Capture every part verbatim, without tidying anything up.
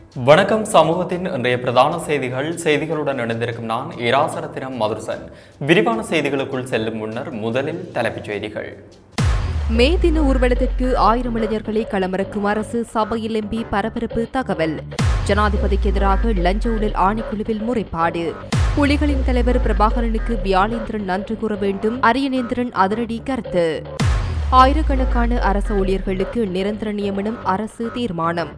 வணக்கம். சமூகத்தின் இன்றைய பிரதான செய்திகள். செய்திகளுடன் இணைந்திருக்கும் நான் இராசரத்தினம் மதுர்சன். விரிவான செய்திகளுக்குள் செல்லும் முன்னர் முதலில் தலைப்புச் செய்திகள். மே தின ஊர்வலத்திற்கு ஆயிரம் இளைஞர்களை களமிறக்கும் அரசு சபையில் எம்பி பரபரப்பு தகவல். ஜனாதிபதிக்கு எதிராக லஞ்ச ஊழல் ஆணைக்குழுவில் முறைப்பாடு. புலிகளின் தலைவர் பிரபாகரனுக்கு வியாழேந்திரன் நன்றி கூற வேண்டும். அரியநேந்திரன் அதிரடி கருத்து. ஆயிரக்கணக்கான அரசு ஊழியர்களுக்கு நிரந்தர நியமனம் அரசு தீர்மானம்.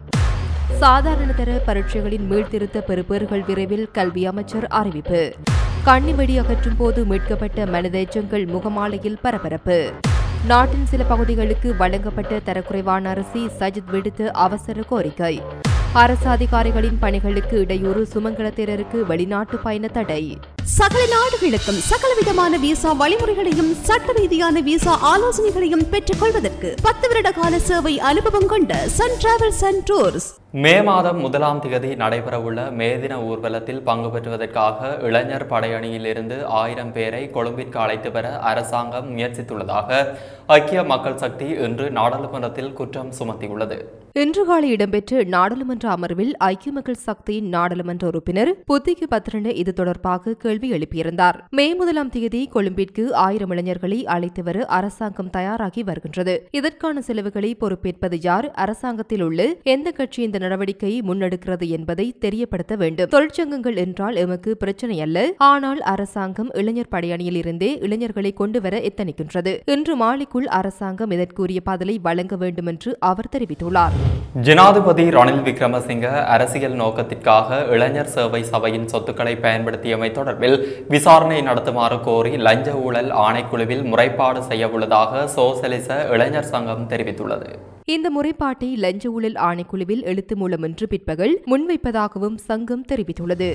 சாதாரணதர பரீட்சைகளின் மீள்திருத்த பெறுபேறுகள் விரைவில் கல்வி அமைச்சர் அறிவிப்பு. கண்ணிவெடி அகற்றும் போது மீட்கப்பட்ட மனித எச்சங்கள் முகமாலையில் பரபரப்பு. நாட்டின் சில பகுதிகளுக்கு வழங்கப்பட்ட தரக்குறைவான அரிசி சஜித் விடுத்த அவசர கோரிக்கை. அரசு அதிகாரிகளின் பணிகளுக்கு இடையூறு. சுமங்கலத்தினருக்கு வெளிநாட்டு பயண தடை. சகல நாடுகளுக்கும் சகலவிதமான விசா வழிமுறைகளையும் சட்ட ரீதியான விசா ஆலோசனைகளையும் பெற்றுக் கொள்வதற்கு பத்து வருட கால சேவை அனுபவம் கொண்ட Sun travels and tours. May மாதம் முதலாம் தேதி நடைபெறவுள்ள மே தின ஊர்வலத்தில் பங்கு பெற்றுவதற்காக இளைஞர் படையணியில் இருந்து ஆயிரம் பேரை கொழும்பிற்கு அழைத்து வர அரசாங்கம் முயற்சித்துள்ளதாக ஐக்கிய மக்கள் சக்தி இன்று நாடாளுமன்றத்தில் குற்றம் சுமத்தியுள்ளது. இன்று காலை இடம்பெற்ற நாடாளுமன்ற அமர்வில் ஐக்கிய மக்கள் சக்தியின் நாடாளுமன்ற உறுப்பினர் புத்திக்கு பத்ரன இது தொடர்பாக கேள்வி எழுப்பியிருந்தார். மே முதலாம் தேதி கொழும்பிற்கு ஆயிரம் இளைஞர்களை அழைத்து வர அரசாங்கம் தயாராகி வருகின்றது. இதற்கான செலவுகளை பொறுப்பேற்பது யார்? அரசாங்கத்தில் உள்ள எந்த கட்சி இந்த நடவடிக்கையை முன்னெடுக்கிறது என்பதை தெரியப்படுத்த வேண்டும். தொழிற்சங்கங்கள் என்றால் எமக்கு பிரச்சனை அல்ல, ஆனால் அரசாங்கம் இளைஞர் படையணியில் இருந்தே இளைஞர்களை கொண்டு வர எத்தனிக்கின்றது. இன்று மாலைக்குள் அரசாங்கம் இதற்குரிய பதிலை வழங்க வேண்டும் என்று அவர் தெரிவித்துள்ளார். ஜனாதிபதி ரணில் விக்ரமசிங்க அரசியல் நோக்கத்திற்காக இளைஞர் சேவை சபையின் சொத்துக்களை பயன்படுத்தியமை தொடர்பில் விசாரணை நடத்துமாறு கோரி லஞ்ச ஊழல் ஆணைக்குழுவில் முறைப்பாடு செய்யவுள்ளதாக சோசலிச இளைஞர் சங்கம் தெரிவித்துள்ளது. இந்த முறைப்பாட்டை லஞ்ச ஊழல் ஆணைக்குழுவில் எழுத்து மூலம் இன்று பிற்பகல் முன்வைப்பதாகவும் சங்கம் தெரிவித்துள்ளது.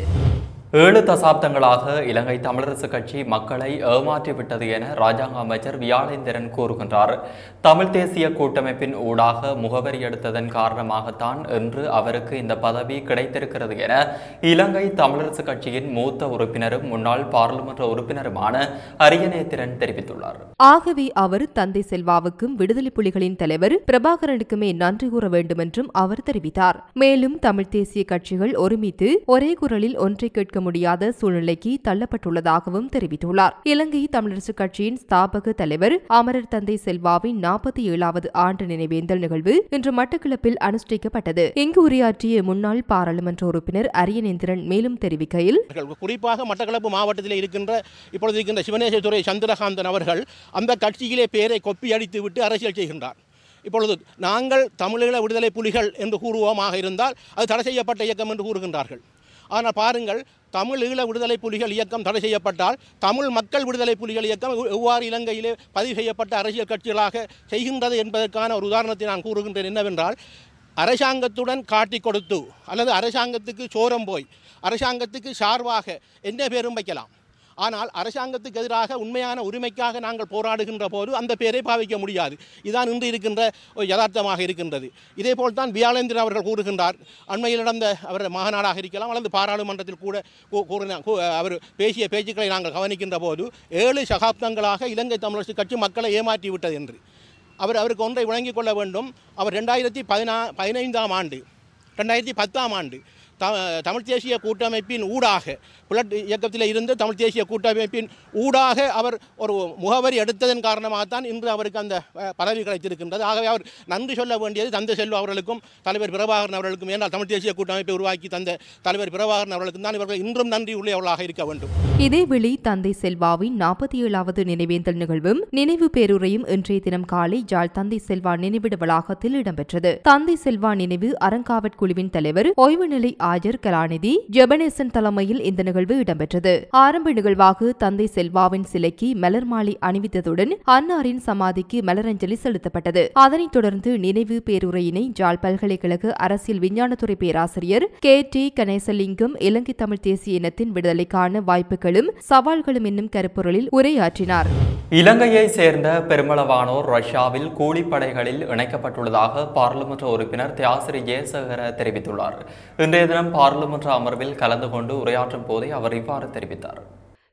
ஏழு தசாப்தங்களாக இலங்கை தமிழரசு கட்சி மக்களை ஏமாற்றிவிட்டது என ராஜாங்க அமைச்சர் வியாழேந்திரன் கூறுகின்றார். தமிழ் தேசிய கூட்டமைப்பின் ஊடாக முகவரி எடுத்ததன் காரணமாகத்தான் இன்று அவருக்கு இந்த பதவி கிடைத்திருக்கிறது என இலங்கை தமிழரசு கட்சியின் மூத்த உறுப்பினரும் முன்னாள் பாராளுமன்ற உறுப்பினருமான அரியநேத்திரன் தெரிவித்துள்ளார். ஆகவே அவர் தந்தை செல்வாவுக்கும் விடுதலை புலிகளின் தலைவர் பிரபாகரனுக்குமே நன்றி கூற வேண்டும் என்றும் அவர் தெரிவித்தார். மேலும் தமிழ் தேசிய கட்சிகள் ஒருமித்து ஒரே குரலில் ஒன்றை கேட்க முடியாத சூழ்நிலைக்கு தள்ளப்பட்டுள்ளதாகவும் தெரிவித்துள்ளார். இலங்கை தமிழரசு கட்சியின் ஸ்தாபக தலைவர் அமரர் தந்தை செல்வாவின் நாற்பத்தி ஏழாவது ஆண்டு நினைவேந்தல் நிகழ்வு இன்று மட்டக்களப்பில் அனுஷ்டிக்கப்பட்டது. இங்கு உரையாற்றிய முன்னாள் பாராளுமன்ற உறுப்பினர் அரியநேந்திரன் மேலும் தெரிவிக்கையில், குறிப்பாக மட்டக்களப்பு மாவட்டத்தில் இருக்கின்ற இப்பொழுது இருக்கின்ற சிவனேசத்துறை சந்திரகாந்தன் அவர்கள் அந்த கட்சியிலே பேரை கொப்பி அடித்து விட்டு அரசியல் செய்கின்றார். இப்பொழுது நாங்கள் தமிழீழ விடுதலை புலிகள் என்று கூறுவோமாக இருந்தால் அது தடை செய்யப்பட்ட இயக்கம் என்று கூறுகின்றார்கள். ஆனால் பாருங்கள், தமிழ் ஈழ விடுதலை புலிகள் இயக்கம் தடை செய்யப்பட்டால் தமிழ் மக்கள் விடுதலை புலிகள் இயக்கம் எவ்வாறு இலங்கையிலே பதிவு செய்யப்பட்ட அரசியல் கட்சிகளாக செய்கின்றது என்பதற்கான ஒரு உதாரணத்தை நான் கூறுகின்றேன். என்னவென்றால், அரசாங்கத்துடன் காட்டி கொடுத்து அல்லது அரசாங்கத்துக்கு சோரம் போய் அரசாங்கத்துக்கு சார்பாக என்ன பேரும் வைக்கலாம். ஆனால் அரசாங்கத்துக்கு எதிராக உண்மையான உரிமைக்காக நாங்கள் போராடுகின்ற போது அந்த பேரை பாவிக்க முடியாது. இதுதான் இன்று இருக்கின்ற யதார்த்தமாக இருக்கின்றது. இதேபோல் தான் வியாழேந்திரன் அவர்கள் கூறுகின்றார். அண்மையில் நடந்த அவர் மகாநாடாக இருக்கலாம் அல்லது பாராளுமன்றத்தில் கூட கூறின அவர் பேசிய பேச்சுக்களை நாங்கள் கவனிக்கின்ற போது ஏழு சகாப்தங்களாக இலங்கை தமிழரசு கட்சி மக்களை ஏமாற்றி விட்டது என்று அவர் அவருக்கு ஒன்றை வழங்கிக் கொள்ள வேண்டும். அவர் ரெண்டாயிரத்தி பதினா பதினைந்தாம் ஆண்டு ரெண்டாயிரத்தி பத்தாம் ஆண்டு த தமிழ் தேசிய கூட்டமைப்பின் ஊடாக புலட் இயக்கத்தில் இருந்து தமிழ் தேசிய கூட்டமைப்பின் ஊடாக அவர் ஒரு முகவரி எடுத்ததன் காரணமாகத்தான் இன்று அவருக்கு அந்த பதவி கிடைத்திருக்கின்றது. ஆகவே அவர் நன்றி சொல்ல வேண்டியது தந்தை செல்வா அவர்களுக்கும் தலைவர் பிரபாகரன் அவர்களுக்கும். ஏனால் தமிழ் தேசிய கூட்டமைப்பை உருவாக்கி தந்த தலைவர் பிரபாகரன் அவர்களுக்கும் தான் இவர்கள் இன்றும் நன்றி உள்ளவர்களாக இருக்க வேண்டும். இதேவேளை தந்தை செல்வாவின் நாற்பத்தி ஏழாவது நினைவேந்தல் நிகழ்வும் நினைவு பேருரையும் இன்றைய தினம் காலை ஜாழ் தந்தை செல்வா நினைவிட வளாகத்தில் இடம்பெற்றது. தந்தை செல்வா நினைவு அறங்காவற்குழுவின் தலைவர் ஓய்வு நிலை ஆயர் கலாநிதி ஜெபனேசன் தலைமையில் இந்த நிகழ்வு இடம்பெற்றது. ஆரம்ப நிகழ்வாக தந்தை செல்வாவின் சிலைக்கு மலர் மாலை அணிவித்ததுடன் அன்னாரின் சமாதிக்கு மலரஞ்சலி செலுத்தப்பட்டது. அதனைத் தொடர்ந்து நினைவு பேருரையினை ஜாழ் பல்கலைக்கழக அரசியல் விஞ்ஞானத்துறை பேராசிரியர் கே டி கணேசலிங்கம் இலங்கை தமிழ் தேசிய இனத்தின் விடுதலைக்கான வாய்ப்புகளும் சவால்களும் என்னும் கருப்பொருளில் உரையாற்றினார். இலங்கையை சேர்ந்த பெருமளவானோர் ரஷ்யாவில் கூலிப்படைகளில் இணைக்கப்பட்டுள்ளதாக பாராளுமன்ற உறுப்பினர் தியாசிரி ஜெயசேகர தெரிவித்துள்ளார். இன்றைய தினம் பாராளுமன்ற அமர்வில் கலந்து கொண்டு உரையாற்றும் போதே அவர் இவ்வாறு தெரிவித்தார்.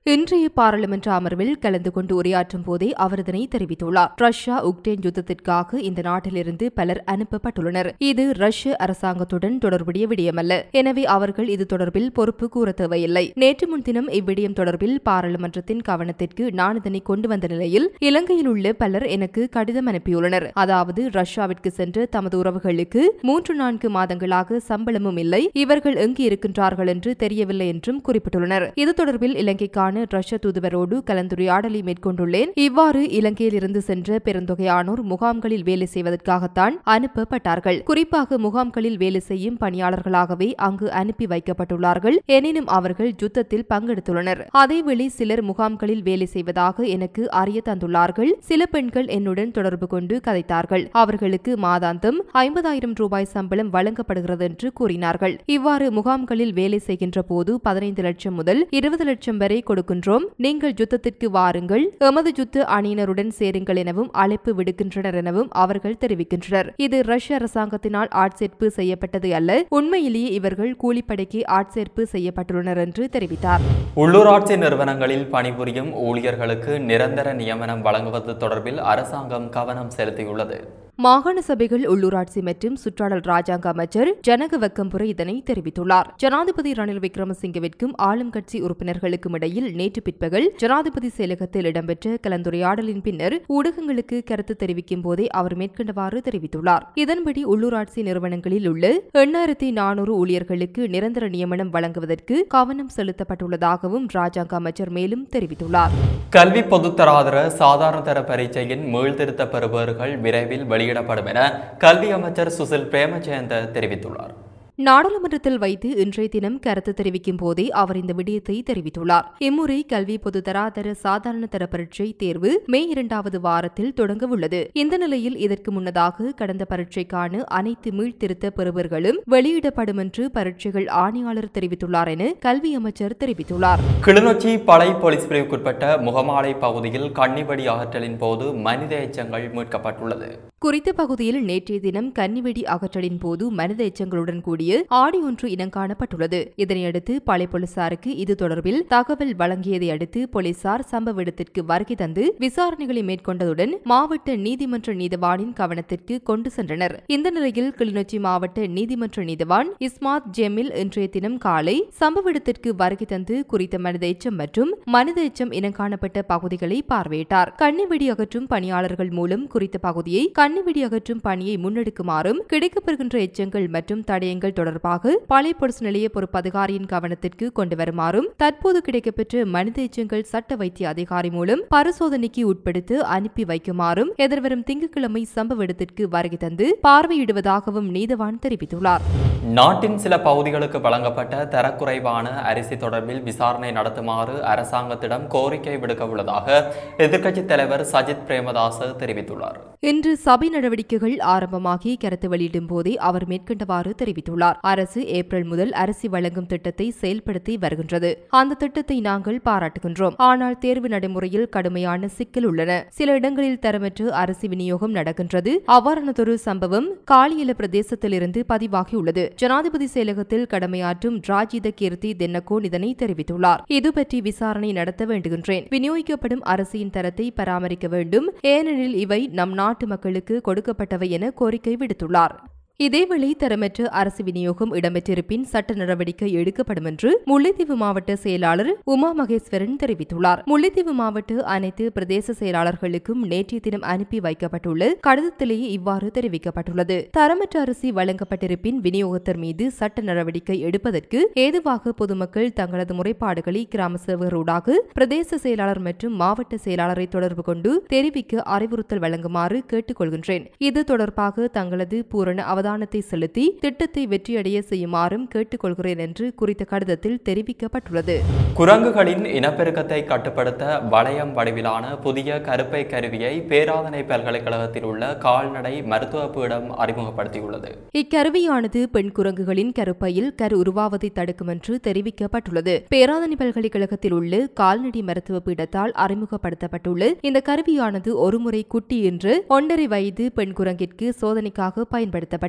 இன்றைய பாராளுமன்ற அமர்வில் கலந்து கொண்டு உரையாற்றும் போதே அவர் இதனை தெரிவித்துள்ளார். ரஷ்யா உக்ரைன் யுத்தத்திற்காக இந்த நாட்டிலிருந்து பலர் அனுப்பப்பட்டுள்ளனர். இது ரஷ்ய அரசாங்கத்துடன் தொடர்புடைய விடயமல்ல. எனவே அவர்கள் இது தொடர்பில் பொறுப்பு கூற தேவையில்லை. நேற்று முன்தினம் இவ்விடயம் தொடர்பில் பாராளுமன்றத்தின் கவனத்திற்கு நான் இதனை கொண்டு வந்த நிலையில் இலங்கையில் உள்ள பலர் எனக்கு கடிதம் அனுப்பியுள்ளனர். அதாவது ரஷ்யாவிற்கு சென்ற தமது உறவுகளுக்கு மூன்று நான்கு மாதங்களாக சம்பளமும் இல்லை, இவர்கள் எங்கு இருக்கின்றார்கள் என்று தெரியவில்லை என்றும் குறிப்பிட்டுள்ளனர். இது தொடர்பில் இலங்கைக்கான ரஷ்ய தூதுவரோடு கலந்துரையாடலை மேற்கொண்டுள்ளேன். இவ்வாறு இலங்கையில் இருந்து சென்ற பெருந்தொகையானோர் முகாம்களில் வேலை செய்வதற்காகத்தான் அனுப்பப்பட்டார்கள். குறிப்பாக முகாம்களில் வேலை செய்யும் பணியாளர்களாகவே அங்கு அனுப்பி வைக்கப்பட்டுள்ளார்கள். எனினும் அவர்கள் யுத்தத்தில் பங்கெடுத்துள்ளனர். அதேவேளை சிலர் முகாம்களில் வேலை செய்வதாக எனக்கு அறிய தந்துள்ளார்கள். சில பெண்கள் என்னுடன் தொடர்பு கொண்டு கதைத்தார்கள். அவர்களுக்கு மாதாந்தம் ஐம்பதாயிரம் ரூபாய் சம்பளம் வழங்கப்படுகிறது என்று கூறினார்கள். இவ்வாறு முகாம்களில் வேலை செய்கின்ற போது பதினைந்து லட்சம் முதல் இருபது லட்சம் வரை கொடுக்கின்றோம். நீங்கள் யுத்தத்திற்கு வாருங்கள், எமது யுத்த அணியினருடன் சேருங்கள் எனவும் அழைப்பு விடுக்கின்றனர் எனவும் அவர்கள் தெரிவிக்கின்றனர். இது ரஷ்ய அரசாங்கத்தினால் ஆட்சேர்ப்பு செய்யப்பட்டது அல்ல. உண்மையிலேயே இவர்கள் கூலிப்படைக்கு ஆட்சேர்ப்பு செய்யப்பட்டுள்ளனர் என்று தெரிவித்தார். உள்ளூராட்சி நிறுவனங்களில் பணிபுரியும் ஊழியர்களுக்கு நிரந்தர நியமனம் வழங்குவது தொடர்பில் அரசாங்கம் கவனம் செலுத்தியுள்ளது. மாகாண சபைகள், உள்ளூராட்சி மற்றும் சுற்றாடல் ராஜாங்க அமைச்சர் ஜனக வெக்கம்புரை இதனை தெரிவித்துள்ளார். ஜனாதிபதி ரணில் விக்ரமசிங்கவிற்கும் ஆளும் கட்சி உறுப்பினர்களுக்கும் இடையில் நேற்று பிற்பகல் ஜனாதிபதி செயலகத்தில் இடம்பெற்ற கலந்துரையாடலின் பின்னர் ஊடகங்களுக்கு கருத்து தெரிவிக்கும் போதே அவர் மேற்கண்டவாறு தெரிவித்துள்ளார். இதன்படி உள்ளூராட்சி நிறுவனங்களில் உள்ள எண்ணாயிரத்தி நானூறு ஊழியர்களுக்கு நிரந்தர நியமனம் வழங்குவதற்கு கவனம் செலுத்தப்பட்டுள்ளதாகவும் ராஜாங்க அமைச்சர் மேலும் தெரிவித்துள்ளார். கல்வி பொதுத்தராதர சாதாரண தர பரீட்சையின் மீள்திருத்த பெறுபவர்கள் விரைவில் வெளியிடப்படும் என கல்வி அமைச்சர் சுசில் பிரேமஜயந்த தெரிவித்துள்ளார். நாடாளுமன்றத்தில் வைத்து இன்றைய தினம் கருத்து தெரிவிக்கும் போதே அவர் இந்த விடயத்தை தெரிவித்துள்ளார். இம்முறை கல்வி பொதுத்தராதர சாதாரண தர பரீட்சை தேர்வு மே இரண்டாவது வாரத்தில் தொடங்கவுள்ளது. இந்த நிலையில் இதற்கு முன்னதாக கடந்த பரீட்சைக்கான அனைத்து மீள்திருத்த பெறுபவர்களும் வெளியிடப்படும் என்று பரீட்சைகள் ஆணையாளர் தெரிவித்துள்ளார் என கல்வி அமைச்சர் தெரிவித்துள்ளார். கிளிநொச்சி பளை போலீஸ் பிரிவுக்குட்பட்ட முகமாலை பகுதியில் கன்னிவெடி அகற்றலின் போது மனித எச்சங்கள் மீட்கப்பட்டுள்ளது. குறித்த பகுதியில் நேற்றைய தினம் கன்னிவெடி அகற்றலின் போது மனித எச்சங்களுடன் கூடிய ஆடி ஒன்று இனங்காணப்பட்டுள்ளது. இதனையடுத்து பளை போலீசாருக்கு இது தொடர்பில் தகவல் வழங்கியதை அடுத்து போலீசார் சம்பவ இடத்திற்கு வருகை தந்து விசாரணைகளை மேற்கொண்டதுடன் மாவட்ட நீதிமன்ற நீதிவானின் கவனத்திற்கு கொண்டு சென்றனர். இந்த நிலையில் கிளிநொச்சி மாவட்ட நீதிமன்ற நீதிவான் இஸ்மாத் ஜெமில் இன்றைய தினம் காலை சம்பவ இடத்திற்கு வருகை தந்து குறித்த மனித எச்சம் மற்றும் மனித எச்சம் இனங்காணப்பட்ட பகுதிகளை பார்வையிட்டார். கன்னிவெடி அகற்றும் பணியாளர்கள் மூலம் குறித்த பகுதியை கன்னிவெடி அகற்றும் பணியை முன்னெடுக்குமாறும் கிடைக்கப்பெறுகின்ற எச்சங்கள் மற்றும் தடயங்கள் தொடர்பாக பளை போலீஸ் நிலைய பொறுப்பு அதிகாரியின் கவனத்திற்கு கொண்டு வருமாறும் தற்போது கிடைக்கப்பெற்ற மனித எச்சங்கள் சட்ட வைத்திய அதிகாரி மூலம் பரிசோதனைக்கு உட்படுத்தி அனுப்பி வைக்குமாறும் எதிர்வரும் திங்கட்கிழமை சம்பவ இடத்திற்கு வருகை தந்து பார்வையிடுவதாகவும் நீதவான் தெரிவித்துள்ளார். நாட்டின் சில பகுதிகளுக்கு வழங்கப்பட்ட தரக்குறைவான அரிசி தொடர்பில் விசாரணை நடத்துமாறு அரசாங்கத்திடம் கோரிக்கை விடுக்க உள்ளதாக எதிர்க்கட்சித் தலைவர் சஜித் பிரேமதாச தெரிவித்துள்ளார். இன்று சபை நடவடிக்கைகள் ஆரம்பமாகி கருத்து வெளியிடும் போதே அவர் மேற்கண்டவாறு தெரிவித்துள்ளார். அரசு ஏப்ரல் முதல் அரிசி வழங்கும் திட்டத்தை செயல்படுத்தி வருகின்றது. அந்த திட்டத்தை நாங்கள் பாராட்டுகின்றோம். ஆனால் தேர்வு நடைமுறையில் கடுமையான சிக்கல் உள்ளன. சில இடங்களில் தரமற்ற அரிசி விநியோகம் நடக்கின்றது. அவ்வாறானதொரு சம்பவம் காலியல பிரதேசத்திலிருந்து பதிவாகியுள்ளது. ஜனாதிபதி செயலகத்தில் கடமையாற்றும் ராஜித கீர்த்தி தென்னகோன் இதனை தெரிவித்துள்ளார். இது பற்றி விசாரணை நடத்த வேண்டுகின்றேன். விநியோகிக்கப்படும் அரிசியின் தரத்தை பராமரிக்க வேண்டும், ஏனெனில் இவை நம் நாட்டு மக்களுக்கு கொடுக்கப்பட்டவை என கோரிக்கை விடுத்துள்ளார். இதேவேளை தரமற்ற அரசு விநியோகம் இடம்பெற்றிருப்பின் சட்ட நடவடிக்கை எடுக்கப்படும் என்று முல்லைத்தீவு மாவட்ட செயலாளர் உமா மகேஸ்வரன் தெரிவித்துள்ளார். முல்லைத்தீவு மாவட்ட அனைத்து பிரதேச செயலாளர்களுக்கும் நேற்றைய தினம் அனுப்பி வைக்கப்பட்டுள்ள கடிதத்திலேயே இவ்வாறு தெரிவிக்கப்பட்டுள்ளது. தரமற்ற அரிசி வழங்கப்பட்டிருப்பின் விநியோகத்தர் மீது சட்ட நடவடிக்கை எடுப்பதற்கு ஏதுவாக பொதுமக்கள் தங்களது முறைப்பாடுகளை கிராம சேவகரோடாக பிரதேச செயலாளர் மற்றும் மாவட்ட செயலாளரை தொடர்பு கொண்டு தெரிவிக்க அறிவுறுத்தல் வழங்குமாறு கேட்டுக் கொள்கின்றேன். இது தொடர்பாக தங்களது பூரண அவதானத்தை செலுத்தி திட்டத்தை வெற்றியடைய செய்யுமாறும் கேட்டுக்கொள்கிறேன் என்று குறித்த கடிதத்தில் தெரிவிக்கப்பட்டுள்ளது. குரங்குகளின் இனப்பெருக்கத்தை கட்டுப்படுத்த வளையம் வடிவிலான புதிய கருப்பை கருவியை பேராதனை பல்கலைக்கழகத்தில் உள்ள கால்நடை மருத்துவ பீடம் அறிமுகப்படுத்தியுள்ளது. இக்கருவியானது பெண் குரங்குகளின் கருப்பையில் கரு உருவாவதை தடுக்கும் என்று தெரிவிக்கப்பட்டுள்ளது. பேராதனை பல்கலைக்கழகத்தில் உள்ள கால்நடை மருத்துவ பீடத்தால் அறிமுகப்படுத்தப்பட்டுள்ள இந்த கருவியானது ஒருமுறை குட்டி என்று ஒன்றரை வயது பெண் குரங்கிற்கு சோதனைக்காக பயன்படுத்தப்பட்டது.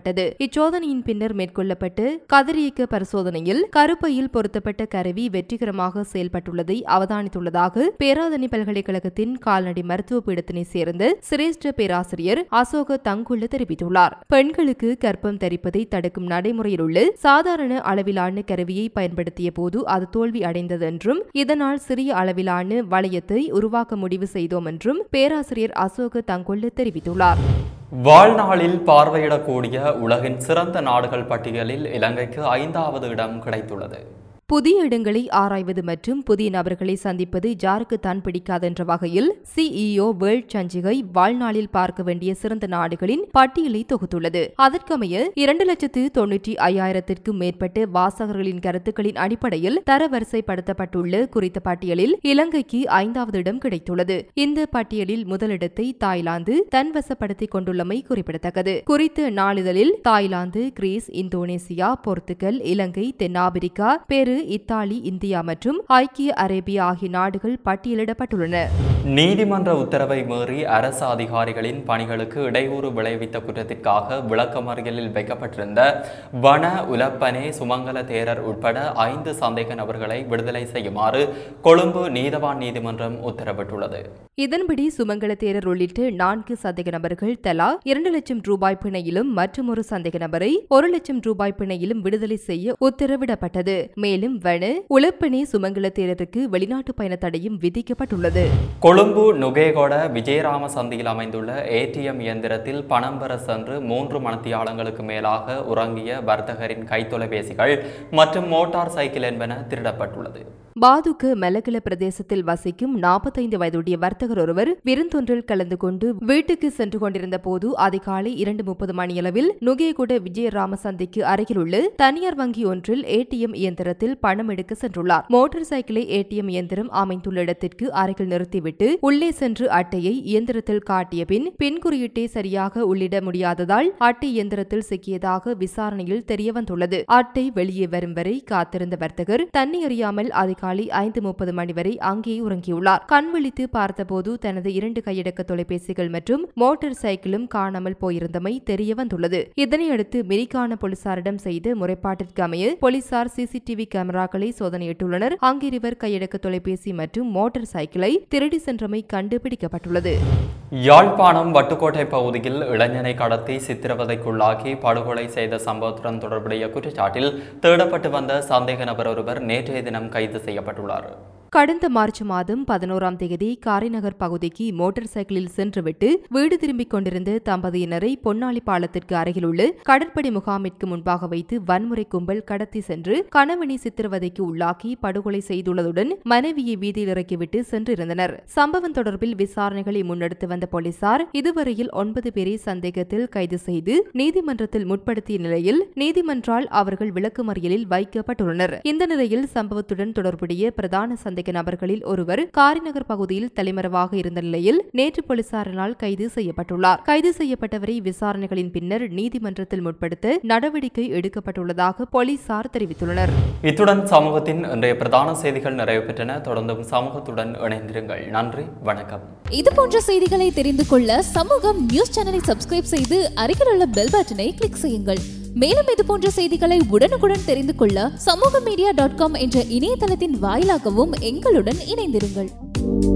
மேற்கொள்ளப்பட்டது. இச்சோதனையின் பின்னர் மேற்கொள்ளப்பட்டு கதிரியக்க பரிசோதனையில் கருப்பையில் பொருத்தப்பட்ட கருவி வெற்றிகரமாக செயல்பட்டுள்ளதை அவதானித்துள்ளதாக பேராதனை பல்கலைக்கழகத்தின் கால்நடை மருத்துவ பீடத்தினை சேர்ந்த சிரேஷ்ட பேராசிரியர் அசோக தங்குள்ள தெரிவித்துள்ளார். பெண்களுக்கு கர்ப்பம் தரிப்பதை தடுக்கும் நடைமுறையில் உள்ள சாதாரண அளவிலான கருவியை பயன்படுத்திய போது அது தோல்வி அடைந்தது என்றும் இதனால் சிறிய அளவிலான வளையத்தை உருவாக்க முடிவு செய்தோம் என்றும் பேராசிரியர் அசோக தங்குள்ள தெரிவித்துள்ளார். வாழ்நாளில் பார்வையிடக்கூடிய உலகின் சிறந்த நாடுகள் பட்டியலில் இலங்கைக்கு ஐந்தாவது இடம் கிடைத்துள்ளது. புதிய இடங்களை ஆராய்வது மற்றும் புதிய நபர்களை சந்திப்பது யாருக்கு தான் பிடிக்காது என்ற வகையில் சிஇஓ வேர்ல்ட் சஞ்சிகை வாழ்நாளில் பார்க்க வேண்டிய சிறந்த நாடுகளின் பட்டியலை தொகுத்துள்ளது. அதற்கமைய இரண்டு லட்சத்து தொன்னூற்றி ஐயாயிரத்திற்கும் மேற்பட்ட வாசகர்களின் கருத்துக்களின் அடிப்படையில் தரவரிசைப்படுத்தப்பட்டுள்ள குறித்த பட்டியலில் இலங்கைக்கு ஐந்தாவது இடம் கிடைத்துள்ளது. இந்த பட்டியலில் முதலிடத்தை தாய்லாந்து தன்வசப்படுத்திக் கொண்டுள்ளமை குறிப்பிடத்தக்கது. குறித்த நாளிதழில் Thailand, Greece, Indonesia, Portugal, Ilangai, தென்னாப்பிரிக்கா, பெரு, இத்தாலி, இந்தியா மற்றும் ஐக்கிய அரேபியா ஆகிய நாடுகள் பட்டியலிடப்பட்டுள்ளன. நீதிமன்ற உத்தரவை மீறி அரசு அதிகாரிகளின் பணிகளுக்கு இடையூறு விளைவித்த குற்றத்திற்காக விளக்கமறியலில் வைக்கப்பட்டிருந்த வன உலப்பனே சுமங்கல தேரர் உட்பட ஐந்து சந்தேக நபர்களை விடுதலை செய்யுமாறு கொழும்பு நீதவான் நீதிமன்றம் உத்தரவிட்டுள்ளது. இதன்படி சுமங்கல தேரர் உள்ளிட்ட நான்கு சந்தேக நபர்கள் தலா இரண்டு லட்சம் ரூபாய் பிணையிலும் மற்றும் ஒரு சந்தேக நபரை ஒரு லட்சம் ரூபாய் பிணையிலும் விடுதலை செய்ய உத்தரவிடப்பட்டது. மேலும் வன உலப்பனே சுமங்கல தேரருக்கு வெளிநாட்டு பயண தடையும் விதிக்கப்பட்டுள்ளது. கொழும்பு நுகேகொட விஜயராம சந்தியில் அமைந்துள்ள ஏடிஎம் இயந்திரத்தில் பணம் பெற சென்று மூன்று மணித்தியாலங்களுக்கு மேலாக உறங்கிய வர்த்தகரின் கைத்தொலைபேசிகள் மற்றும் மோட்டார் சைக்கிள் என்பன திருடப்பட்டுள்ளது. பாதுக மெலகல பிரதேசத்தில் வசிக்கும் நாற்பத்தைந்து வயதுடைய வர்த்தகர் ஒருவர் விருந்தொன்றில் கலந்து கொண்டு வீட்டுக்கு சென்று கொண்டிருந்த போது அதிகாலை இரண்டு முப்பது மணியளவில் நுகேகுட விஜயராம சந்திக்கு அருகில் உள்ள தனியார் வங்கி ஒன்றில் ஏடிஎம் இயந்திரத்தில் பணம் எடுக்க சென்றுள்ளார். மோட்டார் சைக்கிளை ஏடிஎம் இயந்திரம் அமைந்துள்ள இடத்திற்கு அருகில் நிறுத்திவிட்டு உள்ளே சென்று அட்டையை இயந்திரத்தில் காட்டிய பின் பின் குறியீட்டை சரியாக உள்ளிட முடியாததால் அட்டை இயந்திரத்தில் சிக்கியதாக விசாரணையில் தெரியவந்துள்ளது. அட்டை வெளியே வரும் வரை காத்திருந்த வர்த்தகர் தன்னை அறியாமல் அதிகாலை ஐந்து முப்பது மணி வரை அங்கேயே உறங்கியுள்ளார். கண் விழித்து பார்த்தபோது தனது இரண்டு கையடக்க தொலைபேசிகள் மற்றும் மோட்டார் சைக்கிளும் காணாமல் போயிருந்தமை தெரிய வந்துள்ளது. இதனையடுத்து மிரிக்கான போலீசாரிடம் செய்த முறைப்பாட்டிற்கு அமைய போலீசார் சிசிடிவி கேமராக்களை சோதனையிட்டுள்ளனர். அங்கிருவர் கையடக்க தொலைபேசி மற்றும் மோட்டார் சைக்கிளை திருடி சென்றமை கண்டுபிடிக்கப்பட்டுள்ளது. யாழ்ப்பாணம் வட்டுக்கோட்டை பகுதியில் இளைஞனை கடத்தி சித்திரவதைக்குள்ளாக்கி படுகொலை செய்த சம்பவத்துடன் தொடர்புடைய குற்றச்சாட்டில் தேடப்பட்டு வந்த சந்தேக நபர் ஒருவர் நேற்றைய தினம் கைது செய்யப்பட்டுள்ளார். கடந்த மார்ச் மாதம் பதினோராம் தேதி காரைநகர் பகுதிக்கு மோட்டார் சைக்கிளில் சென்றுவிட்டு வீடு திரும்பிக் கொண்டிருந்த தம்பதியினரை பொன்னாளி பாலத்திற்கு அருகிலுள்ள கடற்படை முகாமிற்கு முன்பாக வைத்து வன்முறை கும்பல் கடத்தி சென்று கணவனை சித்திரவதைக்கு உள்ளாக்கி படுகொலை செய்துள்ளதுடன் மனைவியை வீதியில் இறக்கிவிட்டு சென்றிருந்தனர். சம்பவம் தொடர்பில் விசாரணைகளை முன்னெடுத்து வந்த போலீசார் இதுவரையில் ஒன்பது பேரை சந்தேகத்தில் கைது செய்து நீதிமன்றத்தில் முற்படுத்திய நிலையில் நீதிமன்றால் அவர்கள் விளக்குமறியலில் வைக்கப்பட்டுள்ளனர். இந்த நிலையில் சம்பவத்துடன் தொடர்புடைய பிரதான சந்தேக நபர்களில் ஒருவர் காரைநகர் பகுதியில் தலைமறைவாக இருந்த நிலையில் நேற்று போலீசாரினால் கைது செய்யப்பட்டுள்ளார். கைது செய்யப்பட்டவரை விசாரணைகளின் பின்னர் நீதிமன்றத்தில் முற்படுத்த நடவடிக்கை எடுக்கப்பட்டுள்ளதாக போலீசார் தெரிவித்துள்ளனர். இத்துடன் சமூகத்தின் இன்றைய பிரதான செய்திகள் நிறைவு பெற்றன. தொடர்ந்தும் சமூகத்துடன் இணைந்திருங்கள். நன்றி, வணக்கம். இதுபோன்ற செய்திகளை தெரிந்து கொள்ள சமூகம் நியூஸ் சேனலை சப்ஸ்கிரைப் செய்து அருகில் உள்ள பெல் பட்டனை கிளிக் செய்யுங்கள். மேலும் இது போன்ற செய்திகளை உடனுக்குடன் தெரிந்து கொள்ள சமூக மீடியா டாட் காம் என்ற இணையதளத்தின் வாயிலாகவும் எங்களுடன் இணைந்திருங்கள்.